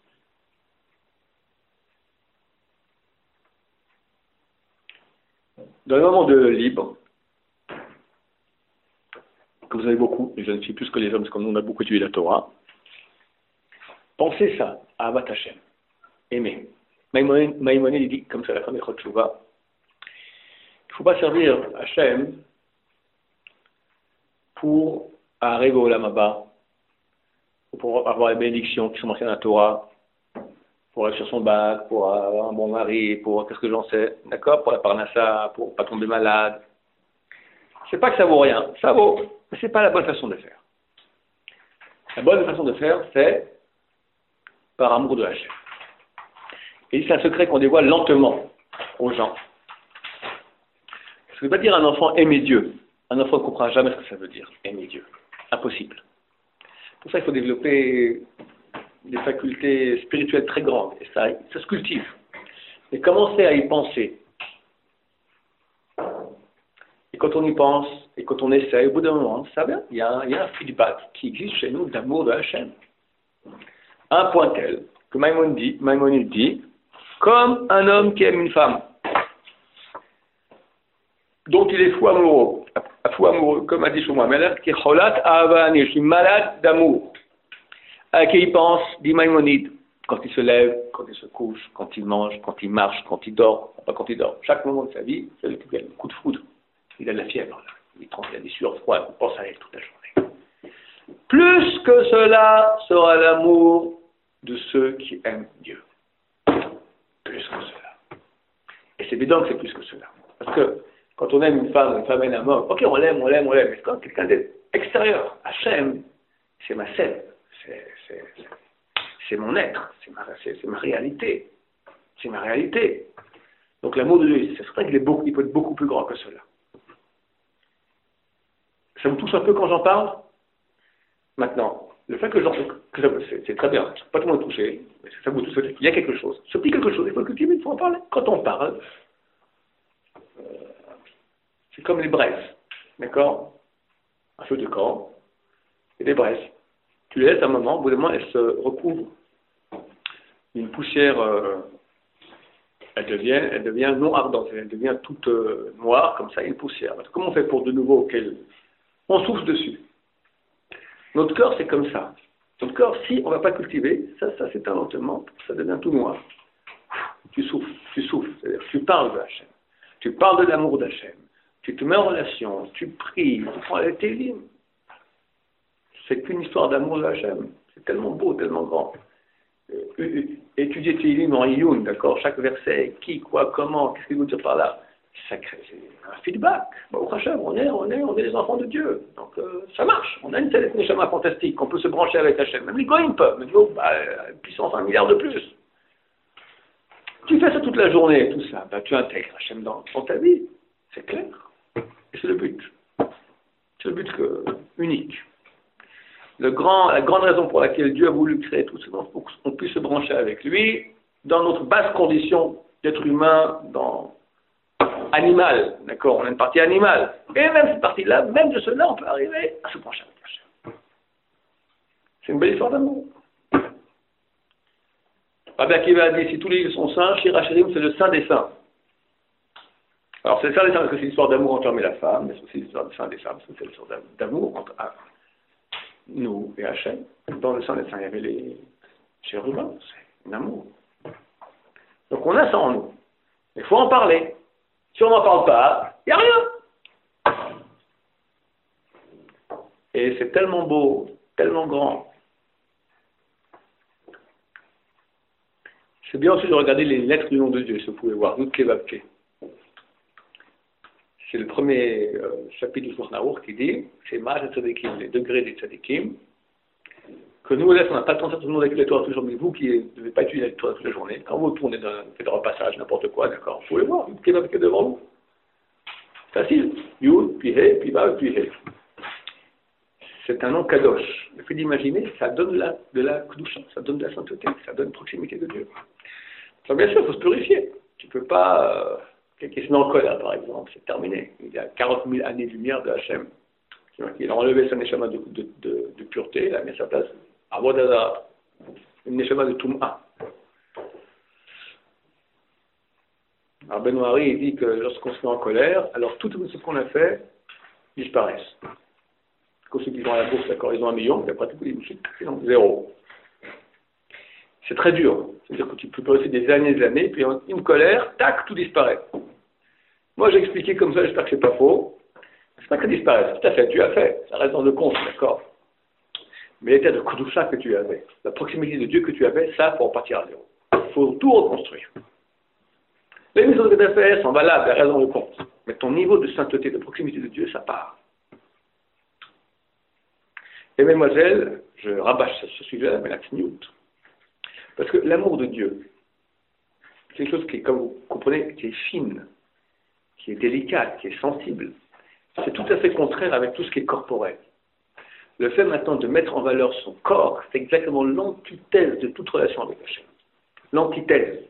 Dans les moments de libre, que vous avez beaucoup, les jeunes filles plus que les hommes, parce que nous on a beaucoup étudié la Torah, pensez ça, à Avat Hashem, aimez. Maïmonide dit, comme ça la fin de Chot Shuvah, il ne faut pas servir Hashem pour arriver au Olam Haba, pour avoir les bénédictions qui sont mentionnées dans la Torah, pour aller sur son bac, pour avoir un bon mari, pour qu'est-ce que j'en sais, d'accord, pour la parnassa, pour ne pas tomber malade. C'est pas que ça vaut rien, ça vaut, mais c'est pas la bonne façon de faire. La bonne façon de faire, c'est par amour de Hachem. Et c'est un secret qu'on dévoile lentement aux gens. Ça ne veut pas dire un enfant aimer Dieu. Un enfant ne comprendra jamais ce que ça veut dire, aimer Dieu. Impossible. Pour ça, il faut développer des facultés spirituelles très grandes. Et ça, ça se cultive. Et commencer à y penser. Et quand on y pense, et quand on essaie, au bout d'un moment, ça vient. Il y a un, il y a un feedback qui existe chez nous d'amour de Hachem. Un point tel que Maïmonide dit, Maïmonide dit, comme un homme qui aime une femme, dont il est fou amoureux, fou amoureux, comme a dit Shlomo Amelech, qui est cholat ahavani, je suis malade d'amour, à qui il pense, dit Maïmonide, quand il se lève, quand il se couche, quand il mange, quand il marche, quand il dort, pas quand il dort, chaque moment de sa vie, c'est le coup de foudre. Il a de la fièvre, là. Il tremble, il a des sueurs froides, il pense à elle toute la journée. Plus que cela sera l'amour de ceux qui aiment Dieu. Plus que cela. Et c'est évident que c'est plus que cela. Parce que quand on aime une femme, une femme aime un homme, ok, on l'aime, on l'aime, on l'aime, mais c'est quand quelqu'un d'extérieur. Hachem, c'est ma scène, c'est, c'est, c'est, c'est mon être, c'est ma, c'est, c'est ma réalité. C'est ma réalité. Donc l'amour de Dieu, c'est vrai qu'il est beaucoup, il peut être beaucoup plus grand que cela. Ça vous touche un peu quand j'en parle? Maintenant, le fait que j'en que ça, c'est, c'est très bien, pas tout le monde est touché, mais ça vous touche, il y a quelque chose. Ce petit quelque chose, il faut le cultiver, il faut en parler. Quand on parle, euh, c'est comme les braises, d'accord? Un feu de camp, et des braises. Tu les laisses un moment, au bout d'un moment, elles se recouvrent d'une poussière, euh, elle, devient, elle devient non ardente, elle devient toute euh, noire, comme ça, une poussière. Alors, comment on fait pour de nouveau qu'elle... On souffle dessus. Notre corps, c'est comme ça. Notre corps, si on ne va pas cultiver, ça, ça s'éteint lentement, ça devient tout noir. Tu souffles, tu souffles. C'est-à-dire, tu parles de Hachem. Tu parles de l'amour d'Hachem. Tu te mets en relation, tu pries, tu prends les télim. C'est qu'une histoire d'amour de Hachem. C'est tellement beau, tellement grand. étudier Tehillim en Iyun, d'accord, chaque verset, qui, quoi, comment, qu'est-ce qu'il veut dire par là, ça crée un feedback. Bon, au Hachem, on est, on est, on est les enfants de Dieu, donc euh, ça marche. On a une telle neshama fantastique, on peut se brancher avec Hachem. Même les goïms peuvent, mais oh, bah, puissance un milliard de plus. Tu fais ça toute la journée, tout ça, bah, tu intègres Hachem dans, dans ta vie, c'est clair. Et c'est le but. C'est le but que, unique. Le grand, la grande raison pour laquelle Dieu a voulu créer tout cela, pour qu'on puisse se brancher avec lui, dans notre basse condition d'être humain, dans animal, d'accord, on a une partie animale. Et même cette partie-là, même de cela, on peut arriver à se brancher avec Hachem. C'est une belle histoire d'amour. Rabbi Akiva a dit, si tous les livres sont saints, Shir HaShirim, c'est le saint des saints. Alors c'est le saint des saints parce que c'est l'histoire d'amour entre l'homme et la femme, mais c'est aussi l'histoire du saint des saints parce que c'est l'histoire d'amour entre nous et Hachem. Dans le saint des saints, il y avait les chérubins, c'est un amour. Donc on a ça en nous. Il faut en parler. Si on n'en parle pas, il n'y a rien. Et c'est tellement beau, tellement grand. C'est bien aussi de regarder les lettres du nom de Dieu, si vous pouvez voir, Yud Kei Vav Kei. C'est le premier euh, chapitre du Shulchan Aruch qui dit, c'est Ma'at Tzadikim, les degrés des Tzadikim, que nous, là, on n'a pas le temps de faire tout le monde avec la Torah toujours, mais vous qui ne devez pas étudier la Torah toute la journée, quand vous tournez dans un repassage, n'importe quoi, d'accord, vous pouvez voir, Yud Kei Vav Kei devant vous. Facile. Yud, puis He, puis Vav, puis He. C'est un nom kadosh. Le fait d'imaginer, ça donne la, de la kedusha, ça donne de la sainteté, ça donne proximité de Dieu. Alors bien sûr, il faut se purifier. Tu ne peux pas... Euh, quelqu'un qui se met en colère, par exemple, c'est terminé. Il y a quarante mille années-lumière de Hachem. Il a enlevé son neshama de, de, de, de pureté, il a mis à sa place Avodazara, une neshama de Toum'a. Alors Benoît il dit que lorsqu'on se met en colère, alors tout ce qu'on a fait disparaissent. Comme ceux qui vont à la bourse, d'accord, ils ont un million, puis après tout, ils ont zéro. C'est très dur. C'est-à-dire que tu peux passer des années et des années, puis une colère, tac, tout disparaît. Moi, j'ai expliqué comme ça, j'espère que c'est pas faux. C'est pas que ça disparaisse, tout à fait, tu as fait, ça reste dans le compte, d'accord. Mais l'état de Kudusha que tu avais, la proximité de Dieu que tu avais, ça, il faut repartir à zéro. Il faut tout reconstruire. Les maisons que tu as faites sont valables, elles restent dans le compte. Mais ton niveau de sainteté, de proximité de Dieu, ça part. Et mesdemoiselles, je rabâche ce sujet-là, mais la tsniout. Parce que l'amour de Dieu, c'est quelque chose qui est, comme vous comprenez, qui est fine, qui est délicate, qui est sensible. C'est tout à fait contraire avec tout ce qui est corporel. Le fait maintenant de mettre en valeur son corps, c'est exactement l'antithèse de toute relation avec Hachem. L'antithèse.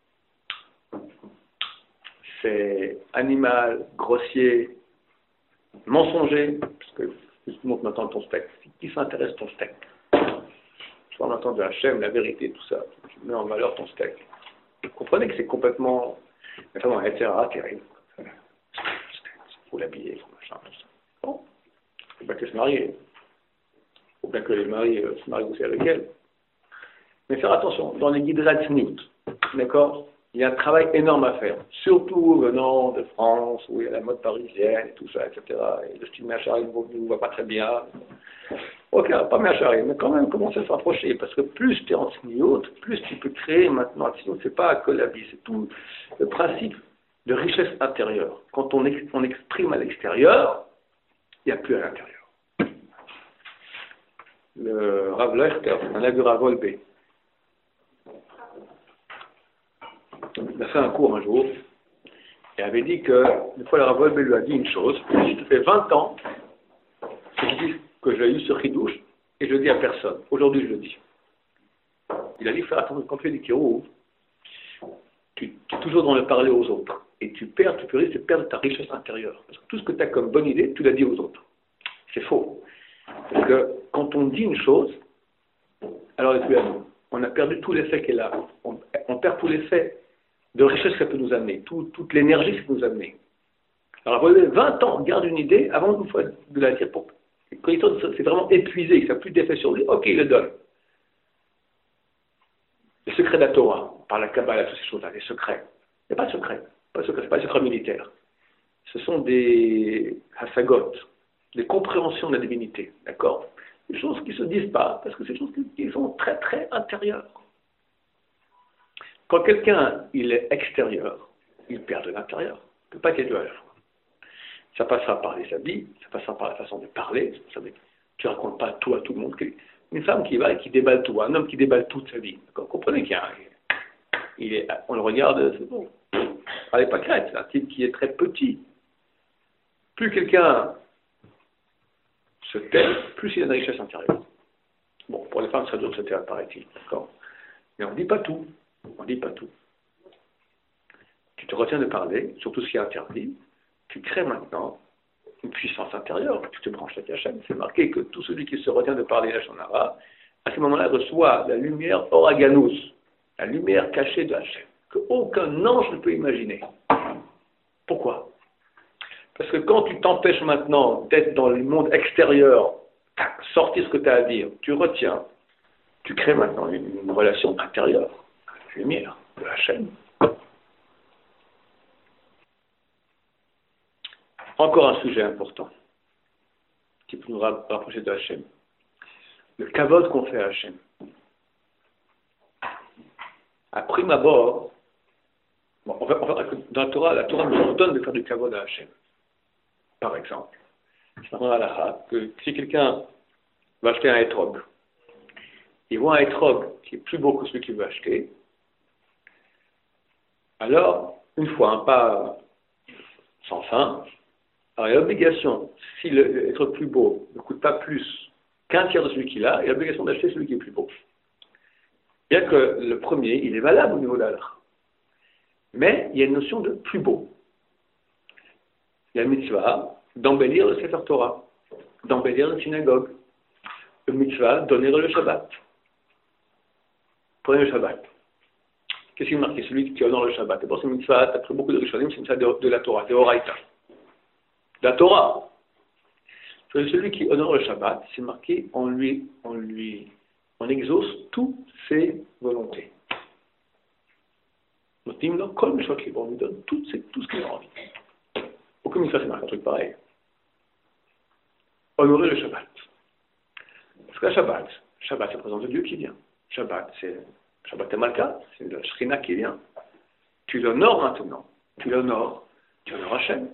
C'est animal, grossier, mensonger, parce que tout le monde m'entend ton steak. Qui s'intéresse ton steak? Tu vas entendre de Hachem, la vérité, tout ça. Tu mets en valeur ton steak. Vous comprenez que c'est complètement, enfin, et cetera, terrible. Il faut l'habiller, il faut machin, tout ça. Bon, il ne faut pas que se marier. Il faut bien que les maris euh, se marient aussi avec elle. Mais faire attention, dans les guides Ratzniut, d'accord, il y a un travail énorme à faire, surtout venant de France, où il y a la mode parisienne et tout ça, et cetera. Et le style Machari ne vous voit pas très bien. Ok, pas Machari, mais quand même, commence à se rapprocher, parce que plus tu es en Tsniout, plus tu peux créer maintenant. Tsniout, c'est pas que la vie, c'est tout le principe de richesse intérieure. Quand on, ex, on exprime à l'extérieur, il n'y a plus à l'intérieur. Le Rav Lechter, un a vu Rav Wolbe. Il a fait un cours un jour et avait dit que, une fois le Rav Wolbe lui a dit une chose, si ça fait vingt ans que je dis que j'ai eu ce chidouche et je le dis à personne. Aujourd'hui je le dis. Il a dit faire attention, quand tu fais des kirouv, tu, tu es toujours dans le parler aux autres. Et tu perds, tu peux risquer de perdre ta richesse intérieure. Parce que tout ce que tu as comme bonne idée, tu l'as dit aux autres. C'est faux. Parce que quand on dit une chose, alors elle est plus à nous. On a perdu tout l'effet qu'elle a. On, on perd tout l'effet de richesse que ça peut nous amener, tout, toute l'énergie que ça peut nous amener. Alors, vous avez vingt ans, garde une idée avant une fois de la dire. Pour, quand il c'est vraiment épuisé, il n'a plus d'effet sur lui, ok, il le donne. Les secrets de la Torah, par la Kabbalah, toutes ces choses-là, les secrets. Il n'y a pas de secret. Pas de secret, ce n'est pas des secrets militaires. Ce sont des hasagot, des compréhensions de la divinité, d'accord? Des choses qui ne se disent pas, parce que c'est des choses qui, qui sont très très intérieures. Quand quelqu'un il est extérieur, il perd de l'intérieur. Il ne peut pas être les deux à la fois. Ça passera par les habits, ça passera par la façon de parler. Tu ne racontes pas tout à tout le monde. Une femme qui va et qui déballe tout, un homme qui déballe toute sa vie. Vous comprenez qu'il y a un, il est, on le regarde, c'est bon. Allez pas crête, c'est un type qui est très petit. Plus quelqu'un se tait, plus il a une richesse intérieure. Bon, pour les femmes, ça doit se taire, paraît-il, d'accord. Mais on ne dit pas tout. On ne dit pas tout. Tu te retiens de parler, sur tout ce qui est interdit. Tu crées maintenant une puissance intérieure. Tu te branches avec Hachem. C'est marqué que tout celui qui se retient de parler la Shonara, à ce moment-là, reçoit la lumière Oraganus, la lumière cachée de Hachem, qu'aucun ange ne peut imaginer. Pourquoi? Parce que quand tu t'empêches maintenant d'être dans le monde extérieur, sortir ce que tu as à dire, tu retiens, tu crées maintenant une, une relation intérieure, la lumière de Hachem. Encore un sujet important qui peut nous rapprocher de Hachem. Le kavod qu'on fait à Hachem. À prime abord, bon, on verra que dans la Torah, la Torah nous ordonne de faire du kavod à Hachem. Par exemple, c'est dans la halakha que si quelqu'un va acheter un etrog, il voit un etrog qui est plus beau que celui qu'il veut acheter, alors, une fois, un pas sans fin, alors il y a l'obligation, si l'etrog plus beau ne coûte pas plus qu'un tiers de celui qu'il a, il a l'obligation d'acheter celui qui est plus beau. Bien que le premier, il est valable au niveau de l'halakha. Mais il y a une notion de plus beau. Il y a le mitzvah d'embellir le Sefer Torah, d'embellir la synagogue. Le mitzvah d'honorer le Shabbat. Prenez le Shabbat. Qu'est-ce qui est marqué? Celui qui honore le Shabbat. D'abord, c'est le mitzvah, tu as pris beaucoup de rishonim, c'est le mitzvah de, de la Torah, de Horaïta. De la Torah. Celui qui honore le Shabbat, c'est marqué, on lui, on lui, on exauce toutes ses volontés. On lui donne tout, tout ce qu'il a envie. Aucun mitzvah, c'est marqué un truc pareil. Honorer le Shabbat. Parce que le Shabbat, Shabbat, c'est la présence de Dieu qui vient. Shabbat, c'est Shabbat et Malka, c'est la Shrina qui vient. Tu l'honores maintenant. Tu l'honores. Tu honores Hachem.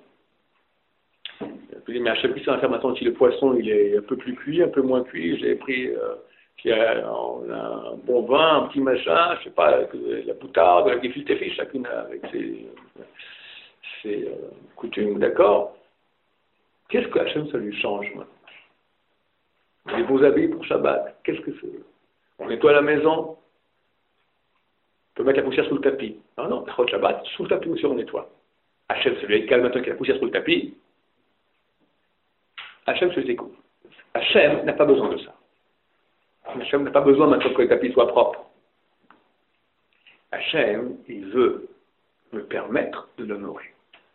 Mais Hachem, qu'est-ce qu'on va faire maintenant si le poisson il est un peu plus cuit, un peu moins cuit? J'ai pris euh, qui a, on a un bon vin, un petit machin, je sais pas, la boutarde, la gefilte fish, chacune avec ses, ses euh, coutumes, d'accord? Qu'est-ce que Hachem, ça lui change maintenant? Les beaux habits pour Shabbat, qu'est-ce que c'est? On nettoie la maison, on peut mettre la poussière sous le tapis. Non, non, le Shabbat, sous le tapis aussi on nettoie. Hachem, celui avec calme maintenant qu'il y a la poussière sous le tapis, Hachem se découvre. Hachem n'a pas besoin de ça. Hachem n'a pas besoin maintenant que le tapis soit propre. Hachem, il veut me permettre de l'honorer.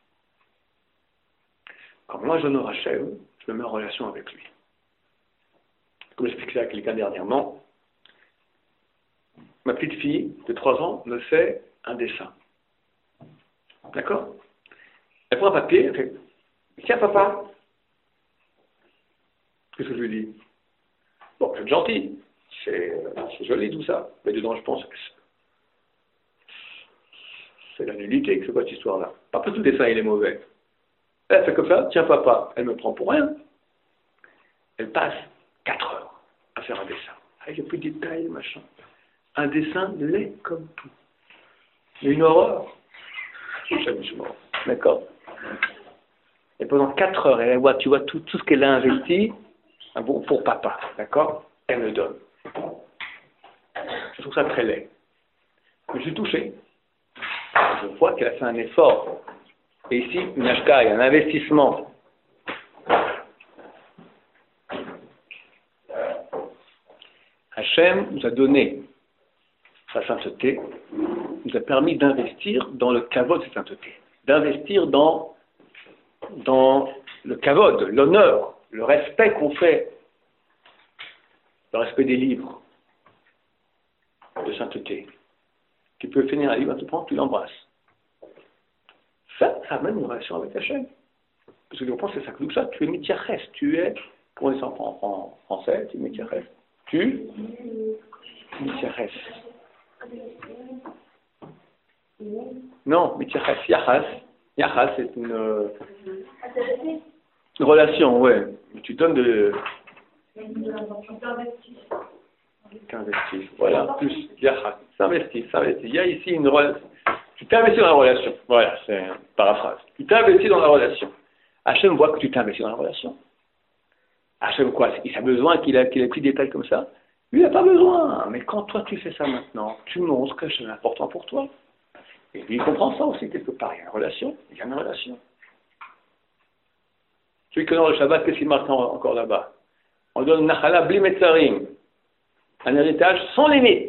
Quand moi j'honore Hachem, je me mets en relation avec lui. Comme j'expliquais à quelqu'un dernièrement, ma petite fille de trois ans me fait un dessin. D'accord? Elle prend un papier, elle fait « Tiens papa !» Qu'est-ce que je lui dis? Bon, c'est gentil, c'est, c'est joli tout ça, mais dedans je pense que c'est la nullité, que c'est quoi cette histoire-là? Pas que tout le dessin il est mauvais. Elle fait comme ça, tiens papa, elle me prend pour rien. Elle passe quatre heures à faire un dessin, avec les petits détails, machin. Un dessin laid comme tout. Mais une horreur. D'accord? Et pendant quatre heures, elle voit, tu vois tout, tout ce qu'elle a investi bon, pour papa, d'accord? Elle me donne. Je trouve ça très laid. Je suis touché. Je vois qu'elle a fait un effort. Et ici, une ashkaï, un investissement. Hachem nous a donné sa sainteté, nous a permis d'investir dans le kavod de cette sainteté, d'investir dans, dans le kavod, l'honneur, le respect qu'on fait, le respect des livres de sainteté. Tu peux finir un livre, tu prends, tu l'embrasses. Ça, ça amène une relation avec Hachem. Parce que tu comprends, c'est ça que nous ça, tu es mityaches, tu es, pour les enfants en français, tu es mityaches. Tu mityaches. Non, Mitziachas, Yachas. Yachas, c'est une, euh, Intéressé. une relation, ouais. Tu donnes de... T'investis. Voilà, plus Yachas. S'investit, s'investit. Il y a ici une relation. Tu t'investis dans la relation. Voilà, c'est une paraphrase. Tu t'investis dans la relation. Hachem voit que tu t'investis dans la relation. Hachem quoi? Il a besoin qu'il ait, qu'il ait pris des détails comme ça? Lui, il n'a pas besoin. Mais quand toi, tu fais ça maintenant, tu montres que c'est important pour toi. Et lui, il comprend ça aussi quelque part. Il y a une relation. Il y a une relation. Celui qui honore le Shabbat, qu'est-ce qu'il marque encore là-bas? On donne Nachala Bli Metzarim. Un héritage sans limite.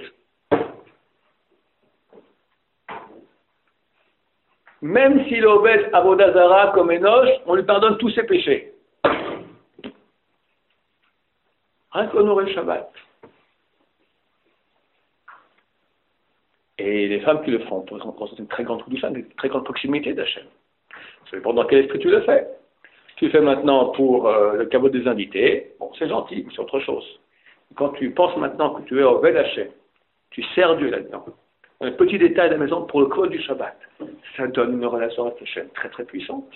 Même s'il obèse à Vodazara comme Enoch, on lui pardonne tous ses péchés. Rien qu'honorer le Shabbat. Et les femmes qui le font, pour exemple, c'est une très grande douceur, une très grande proximité d'Hachem. Ça dépend dans quel esprit tu le fais. Tu le fais maintenant pour euh, le caveau des invités, bon, c'est gentil, mais c'est autre chose. Quand tu penses maintenant que tu es au Hachem, tu sers Dieu là-dedans. Un petit détail de la maison pour le code du Shabbat. Ça donne une relation avec Hachem très très puissante.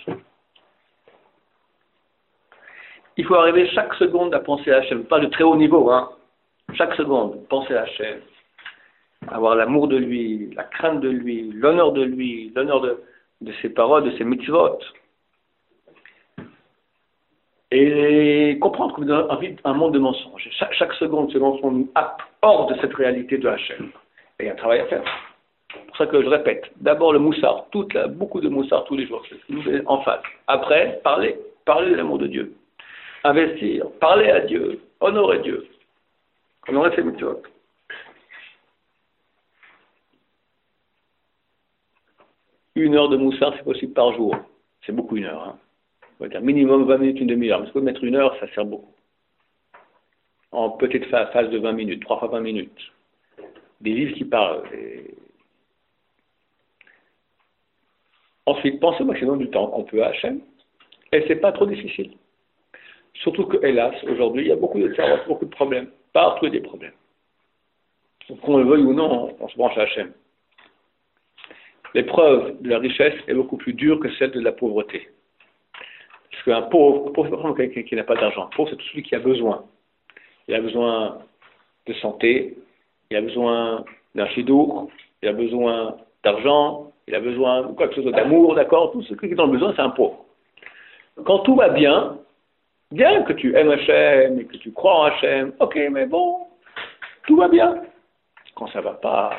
Il faut arriver chaque seconde à penser à Hachem, pas de très haut niveau, hein. Chaque seconde, penser à Hachem. Avoir l'amour de lui, la crainte de lui, l'honneur de lui, l'honneur de, de ses paroles, de ses mitzvot. Et comprendre qu'on vit un monde de mensonges. Chaque, chaque seconde, ce mensonge hors de cette réalité de Hachem. Et il y a un travail à faire. C'est pour ça que je répète, d'abord le moussard, toute la, beaucoup de moussard tous les jours, c'est en face. Après, parler, parler de l'amour de Dieu. Investir, parler à Dieu, honorer Dieu. Honorer ses mitzvot. Une heure de moussard, c'est possible par jour. C'est beaucoup une heure. Hein. On va dire minimum vingt minutes, une demi-heure. Mais si vous pouvez mettre une heure, ça sert beaucoup. En petite phase de vingt minutes, trois fois vingt minutes. Des livres qui parlent. Et... Ensuite, pensez au maximum du temps qu'on peut à Hachem. Et c'est pas trop difficile. Surtout que, hélas, aujourd'hui, il y a beaucoup de services, beaucoup de problèmes. Partout, il y a des problèmes. Donc, qu'on le veuille ou non, on se branche à Hachem. L'épreuve de la richesse est beaucoup plus dure que celle de la pauvreté. Parce qu'un pauvre, pauvre c'est pas quelqu'un qui n'a pas d'argent. Pauvre, c'est tout celui qui a besoin. Il a besoin de santé, il a besoin d'un chidour, il a besoin d'argent, il a besoin de quoi que ce soit, d'amour, d'accord? Tout ce qui est dans le besoin, c'est un pauvre. Quand tout va bien, bien que tu aimes Hachem et que tu crois en Hachem, ok, mais bon, tout va bien. Quand ça va pas...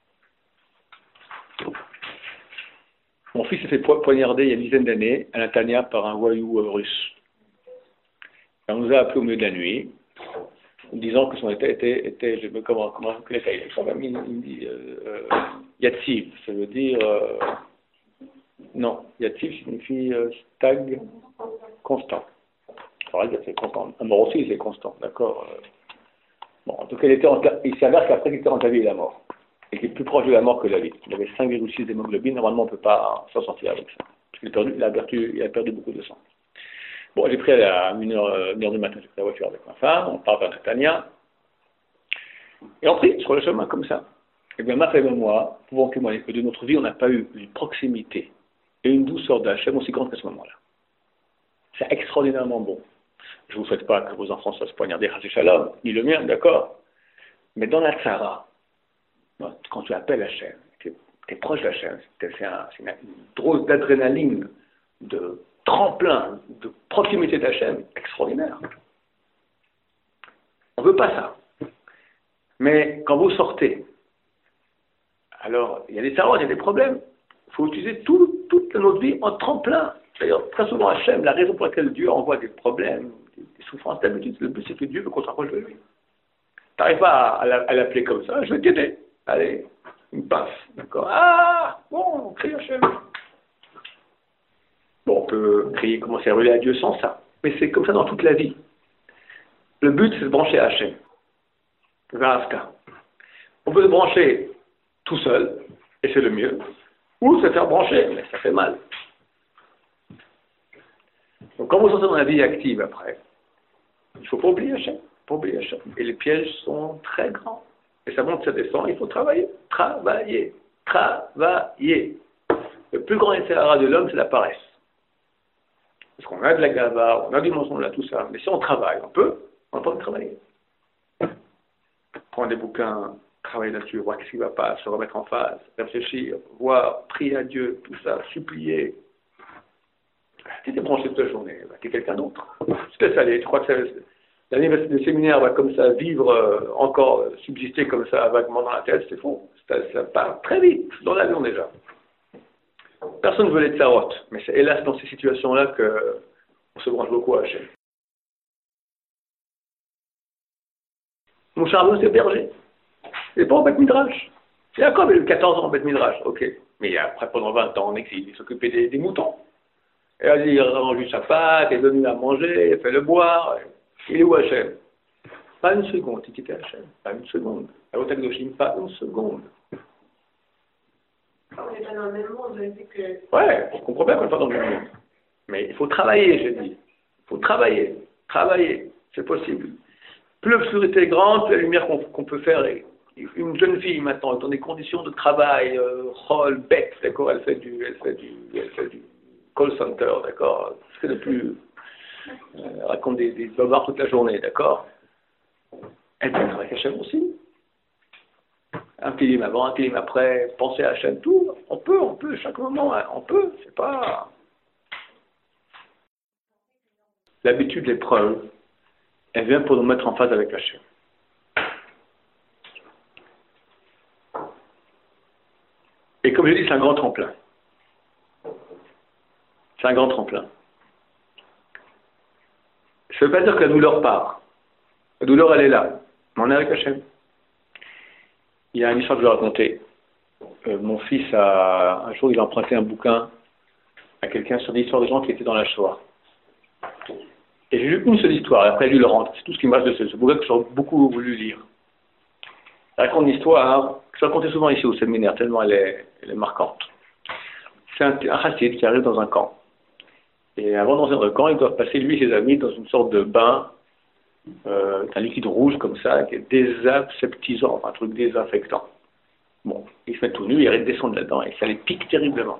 Mon fils s'est fait poignarder il y a une dizaine d'années à Natania par un voyou euh, russe. Et on nous a appelés au milieu de la nuit, en disant que son état était, était je me comment, comment que l'état il il me dit euh, euh, Yatsiv, ça veut dire euh, non, Yatsiv signifie euh, stag, constant. Alors c'est constant. Un mort aussi c'est constant, d'accord. Bon, en tout cas, il, était en, il s'avère qu'après qu'il était en vie, il est mort. Et qu'il est plus proche de la mort que de la vie. Il avait cinq virgule six d'hémoglobine, normalement on ne peut pas s'en sortir avec ça. Parce qu'il a perdu, il a perdu, il a perdu beaucoup de sang. Bon, j'ai pris à une heure, une heure du matin, j'ai pris la voiture avec ma femme, on part vers Natania, et on prie sur le chemin comme ça. Et bien ma femme et moi pouvons témoigner que de notre vie, on n'a pas eu une proximité et une douceur d'Hachem aussi grande qu'à ce moment-là. C'est extraordinairement bon. Je ne vous souhaite pas que vos enfants soient poignardés, Chassid Shalom, ni le mien, d'accord. Mais dans la tzara, quand tu appelles Hachem, tu es proche d'Hachem, c'est un, une, une drôle d'adrénaline, de tremplin, de proximité d'Hachem, extraordinaire. On ne veut pas ça. Mais quand vous sortez, alors il y a des tarots, il y a des problèmes. Il faut utiliser tout, toute notre vie en tremplin. D'ailleurs, très souvent Hachem, la raison pour laquelle Dieu envoie des problèmes, des souffrances d'habitude, le but c'est que Dieu veut qu'on se rapproche de lui. Tu n'arrives pas à, à l'appeler comme ça, je vais t'aider. Allez, une pince, d'accord. Ah, bon, on crie Hachem. Bon, on peut crier, commencer à brûler à Dieu sans ça. Mais c'est comme ça dans toute la vie. Le but, c'est de brancher à Hachem. V'afta. On peut se brancher tout seul, et c'est le mieux, ou se faire brancher, mais ça fait mal. Donc quand vous sortez dans la vie active après, il ne faut pas oublier Hachem. Pas oublier Hachem. Et les pièges sont très grands. Et ça monte, ça descend, il faut travailler. Travailler. Travailler. Le plus grand yetzer hara de l'homme, c'est la paresse. Parce qu'on a de la gava, on a du mensonge, là, tout ça. Mais si on travaille, on peut, on peut travailler. Prendre des bouquins, travailler là-dessus, voir ce qui ne va pas, se remettre en phase, réfléchir, voir, prier à Dieu, tout ça, supplier. Tu t'es branché toute la journée, bah, tu es quelqu'un d'autre. Tu te laisses aller, tu crois que ça, l'année de séminaire va comme ça vivre, euh, encore euh, subsister comme ça vaguement dans la tête, c'est faux. Ça, ça part très vite, dans l'avion déjà. Personne ne veut les tsarotes, mais c'est hélas dans ces situations-là qu'on se branche beaucoup à Hachem. Mon charbon, c'est berger. Il n'est pas en Beth Midrash. Jacob, il a eu quatorze ans en Beth Midrash, ok. Mais après, pendant vingt ans en exil, il s'occupait des, des moutons. Et là, il a rendu sa pâte, il a donné à manger, il a fait le boire. Il est où Hachem? Pas une seconde, il quittait Hachem. Pas une seconde. À l'Otak Doshim, pas une seconde. On n'est pas dans le même monde, c'est que... Ouais, je comprends bien qu'on n'est pas dans le même monde. Mais il faut travailler, j'ai dit. Il faut travailler. Travailler, c'est possible. Plus l'obscurité est grande, plus la lumière qu'on qu'on peut faire est... Une jeune fille maintenant, dans des conditions de travail, rôle, euh, bête, d'accord, elle fait du, elle fait du, elle fait du call center, d'accord, c'est le plus, euh, elle raconte des, des bavards toute la journée, d'accord. Elle peut travailler avec Hachem aussi. Un film avant, un film après, penser à Hachem, tout, on peut, on peut, chaque moment, hein, on peut, c'est pas... L'habitude, l'épreuve, elle vient pour nous mettre en phase avec Hachem. Et comme je dis, c'est un grand tremplin. C'est un grand tremplin. Ça ne veut pas dire que la douleur part. La douleur, elle est là. Mais on est avec Hachem. Il y a une histoire que je vais raconter. Euh, mon fils, a, un jour, il a emprunté un bouquin à quelqu'un sur l'histoire des gens qui étaient dans la Shoah. Et j'ai lu une seule histoire, et après, lui, le rentre. C'est tout ce qui me reste de ce, ce bouquin que j'aurais beaucoup voulu lire. Il raconte une histoire que je racontais souvent ici au séminaire, tellement elle est, elle est marquante. C'est un, un chassid qui arrive dans un camp. Et avant d'entrer dans le camp, ils doivent passer, lui et ses amis, dans une sorte de bain, euh, un liquide rouge comme ça, qui est désaseptisant, un truc désinfectant. Bon, ils se mettent tout nus, ils redescendent là-dedans, et ça les pique terriblement.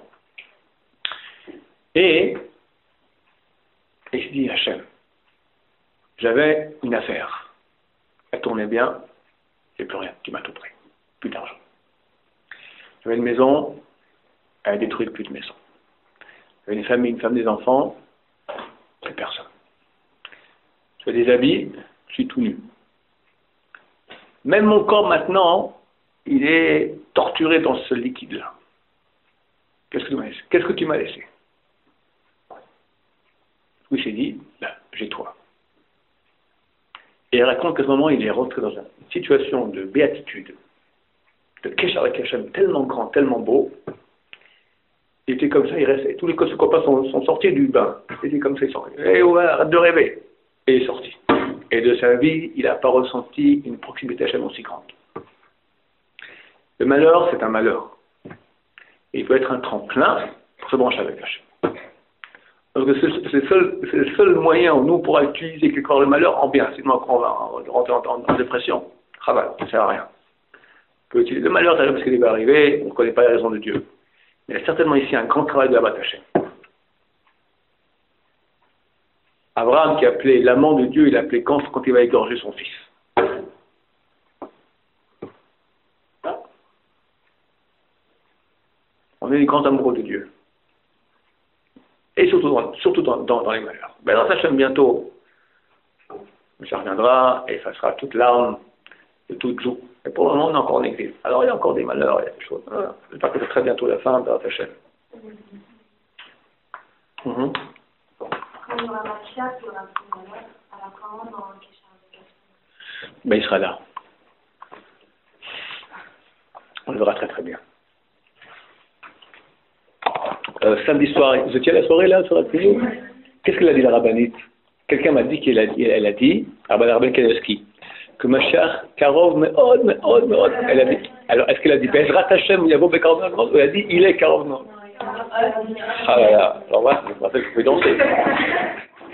Et, et je dis, Hachem, j'avais une affaire. Elle tournait bien, j'ai plus rien, tu m'as tout pris. Plus d'argent. J'avais une maison, elle a détruit plus de maison. J'avais une famille, une femme, des enfants, plus personne. J'avais des habits, je suis tout nu. Même mon corps maintenant, il est torturé dans ce liquide-là. Qu'est-ce que tu m'as laissé? Qu'est-ce que tu m'as laissé? Oui, j'ai dit, là, j'ai toi. Et il raconte qu'à ce moment, il est rentré dans une situation de béatitude, de Kesher avec Hachem, tellement grand, tellement beau. Il était comme ça, il restait. Tous les copains sont, sont sortis du bain. Il était comme ça, ils sont eh ouais, arrête de rêver. Et il est sorti. Et de sa vie, il n'a pas ressenti une proximité Hachem aussi grande. Le malheur, c'est un malheur. Et il peut être un tremplin pour se brancher avec Hachem. Parce que c'est, c'est, le seul, c'est le seul moyen où nous pourrons utiliser quelque part le malheur en bien. Sinon, on va rentrer en, en, en dépression. Travail, ça ne sert à rien. On peut utiliser le malheur, parce qu'il va arriver, on ne connaît pas les raisons de Dieu. Mais il y a certainement ici un grand travail de la Hachem. Abraham, qui appelait l'amant de Dieu, il appelait quand, quand il va égorger son fils. On est les grands amoureux de Dieu. Et surtout dans, surtout dans, dans, dans les malheurs. Ben, dans Hachem, bientôt, ça reviendra et ça sera toute larme de toute joue. Et pour le moment, on est encore en exil. Alors, il y a encore des malheurs, il y a des choses. Voilà. J'espère que c'est très bientôt la fin de Hachem. Mm-hmm. Quand il y aura Mashiach, il y aura plus de malheur. Alors, comment dans le Kesher avec Hachem? Ben, il sera là. On le verra très très bien. Euh, samedi soir, vous étiez à la soirée là, sur la télé? Qu'est-ce qu'elle a dit la rabbinite? Quelqu'un m'a dit qu'elle a dit, elle a dit, Rabban Rabban Kanevski, que Mashiach Karov Meod Meod Meod. Elle a dit, alors est-ce qu'elle a dit Bezrat Hashem Yavo Bekarov Meod ou elle a dit il est Karov Meod? Ah là là, alors voilà, je me rappelle que je pouvais danser.